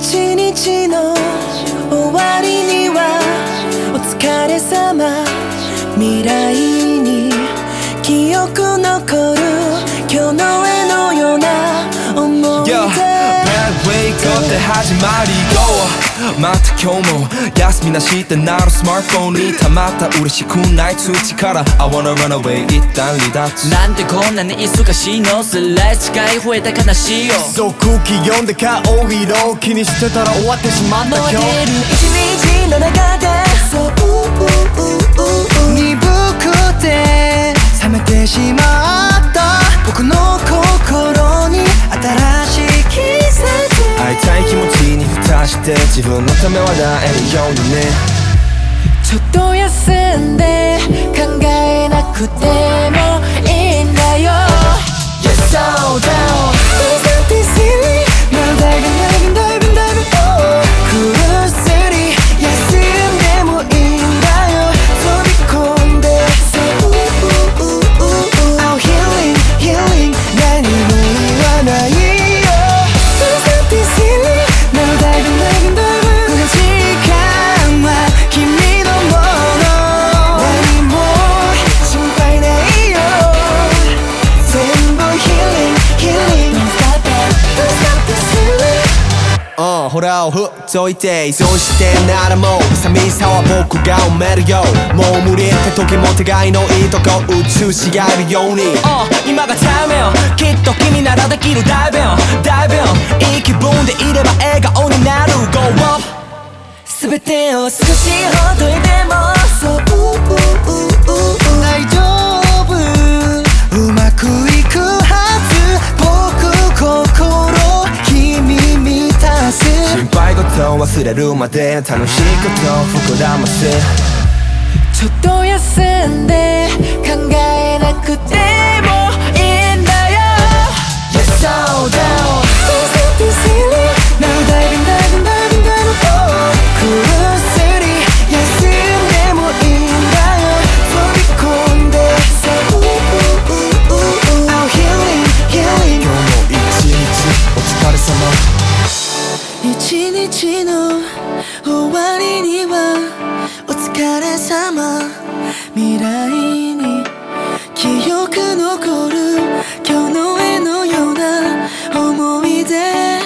一日の終わりにはお疲れ様、未来に記憶残る今日の絵のような思い出。 Bad wake upで始まり Go また今日も休みなしってなるスマートフォンにたまった嬉しくない通知から I wanna run away 一旦離脱。 なんでこんなに忙しいの、すれ違い増えた悲しいよ。 そう空気読んで顔色気にしてたら終わってしまった今日。 燃える一日の中でそう鈍くて冷めてしまった僕の心に新しい季節。 会いたい気持ちに蓋して自分のため笑えるようにね。 ちょっと休んで考えなくてもいいんだよ。 You're so down Something silly まだぐっすり休んでもいいんだよ。飛び込んで Oh healing healing 何も言わないよ。 Something silly まだこの時間は君のもの。何も心配ないよ。全部 healing healing Don't stop it Don't stop this feeling。 ほらをふっといて依存してならもう寂しさは僕が埋めるよ。もう無理って時も互いのいいとこ映し合えるように。 今がタイムよ、きっと君ならできるダイブンいい気分でいれば笑顔になる Go up 全てを少しほどいてもそう大丈夫うまくいくはず。僕心君満たす。 心配事を忘れるまで楽しいことを膨らますちょっと休んで考えなくてもいいんだよ。 You're so down Something silly Now divingぐっすり休んでもいいんだよ。飛び込んで Oh healing healing 今日も一日お疲れ様。 一日の終わりにはお疲れ様、未来に記憶残る今日の絵のような思い出。